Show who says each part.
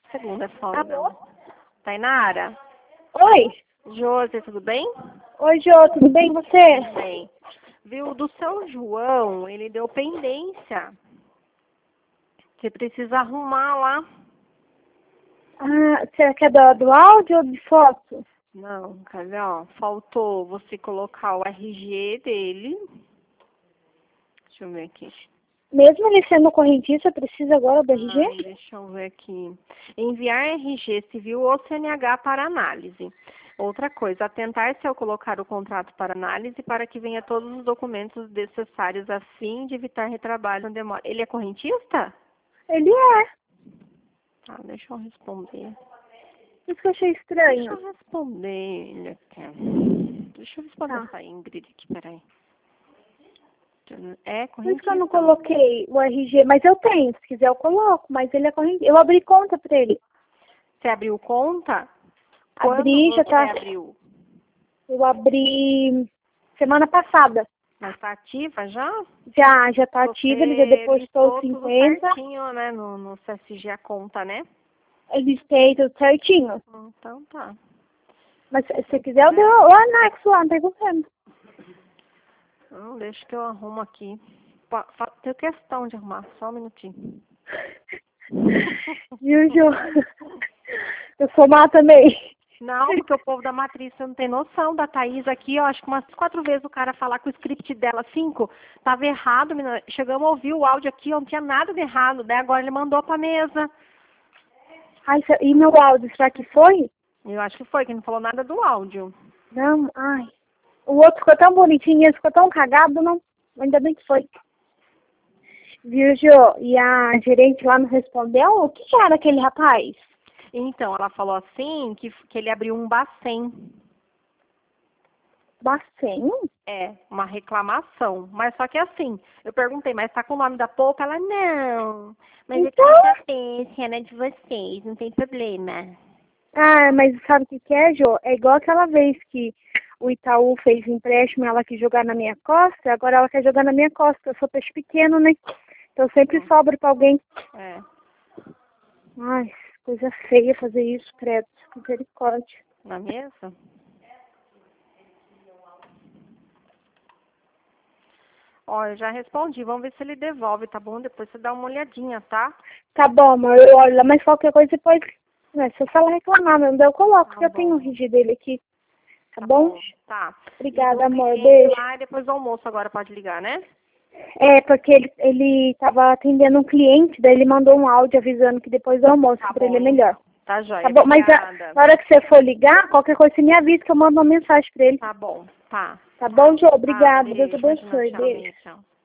Speaker 1: Segunda é folga.
Speaker 2: Alô?
Speaker 1: Tainara?
Speaker 2: Oi.
Speaker 1: Josi, tudo bem?
Speaker 2: Oi, Jô, tudo bem e você?
Speaker 1: Tudo bem. Viu, do seu João, ele deu pendência. Você precisa arrumar lá.
Speaker 2: Ah, você quer do áudio ou de foto?
Speaker 1: Não, cadê, ó? Faltou você colocar o RG dele. Deixa eu ver aqui.
Speaker 2: Mesmo ele sendo correntista, precisa agora do RG?
Speaker 1: Ai, deixa eu ver aqui. Enviar RG civil ou CNH para análise. Outra coisa, atentar se eu colocar o contrato para análise para que venha todos os documentos necessários a fim de evitar retrabalho ou demora. Ele é correntista?
Speaker 2: Ele é.
Speaker 1: Tá, deixa eu responder.
Speaker 2: Isso que eu achei
Speaker 1: Deixa
Speaker 2: estranho.
Speaker 1: eu responder ele aqui. Deixa eu responder
Speaker 2: Tá.
Speaker 1: essa Ingrid aqui, peraí. É
Speaker 2: Por isso que eu
Speaker 1: correntista.
Speaker 2: não coloquei o RG, mas eu tenho, se quiser eu coloco, mas ele é correntista. Eu abri conta pra ele.
Speaker 1: Você abriu conta? Quando
Speaker 2: Abri, já
Speaker 1: você
Speaker 2: tá.
Speaker 1: abriu?
Speaker 2: Eu abri semana passada.
Speaker 1: Mas tá ativa já?
Speaker 2: Já tá ativa, ele já depositou os
Speaker 1: listou tudo
Speaker 2: 50.
Speaker 1: certinho, né? No CSG a conta, né?
Speaker 2: Eu listei tudo certinho.
Speaker 1: Então tá.
Speaker 2: Mas se você quiser, eu dou o anexo lá, não tem problema.
Speaker 1: Não, deixa que eu arrumo aqui. Tenho questão de arrumar, só um minutinho.
Speaker 2: Viu, Ju? Eu sou má também.
Speaker 1: Não, porque o povo da matriz, você não tem noção da Thaís aqui, ó, acho que umas 4 vezes o cara falar com o script dela, 5, tava errado, menina. Chegamos a ouvir o áudio aqui, ó, não tinha nada de errado, daí agora ele mandou pra mesa.
Speaker 2: Ai, e meu áudio, será que foi?
Speaker 1: Eu acho que foi, que não falou nada do áudio.
Speaker 2: Não, ai. O outro ficou tão bonitinho, esse ficou tão cagado, não. Ainda bem que foi. Viu, Ju? E a gerente lá não respondeu? O que era aquele rapaz?
Speaker 1: Então, ela falou assim, que ele abriu um Bacen.
Speaker 2: Bacen?
Speaker 1: É, uma reclamação. Mas só que assim, eu perguntei, mas tá com o nome da polpa? Ela, não. Mas
Speaker 2: Então?
Speaker 1: eu queria saber se era de vocês, não tem problema.
Speaker 2: Ah, mas sabe o que é, Jô? É igual aquela vez que o Itaú fez empréstimo, ela quis jogar na minha costa, agora ela quer jogar na minha costa. Eu sou peixe pequeno, né? Então eu sempre sobro pra alguém.
Speaker 1: É,
Speaker 2: Ai, coisa feia fazer isso, credo. Misericórdia.
Speaker 1: na mesa? Ó, eu já respondi, vamos ver se ele devolve, tá bom? Depois você dá uma olhadinha, tá?
Speaker 2: Tá bom, amor, eu olho lá, mas qualquer coisa depois, né, se ela reclamar mesmo, daí eu coloco,
Speaker 1: Tá
Speaker 2: porque eu tenho o
Speaker 1: bom.
Speaker 2: RG dele aqui. Tá bom?
Speaker 1: Tá.
Speaker 2: Obrigada,
Speaker 1: E do
Speaker 2: amor.
Speaker 1: cliente
Speaker 2: Beijo.
Speaker 1: lá, e depois do almoço agora pode ligar, né?
Speaker 2: É, porque ele tava atendendo um cliente, daí ele mandou um áudio avisando que depois do almoço,
Speaker 1: Tá
Speaker 2: pra ele é
Speaker 1: bom,
Speaker 2: melhor.
Speaker 1: então. Tá joia,
Speaker 2: Tá bom, mas
Speaker 1: obrigada.
Speaker 2: na hora que você for ligar, qualquer coisa você me avisa que eu mando uma mensagem pra ele.
Speaker 1: Tá bom, tá.
Speaker 2: Tá bom, Jô?
Speaker 1: Tá,
Speaker 2: Obrigada. Deus
Speaker 1: beijo, imagina,
Speaker 2: abençoe.
Speaker 1: tchau,
Speaker 2: Beijo.
Speaker 1: tchau.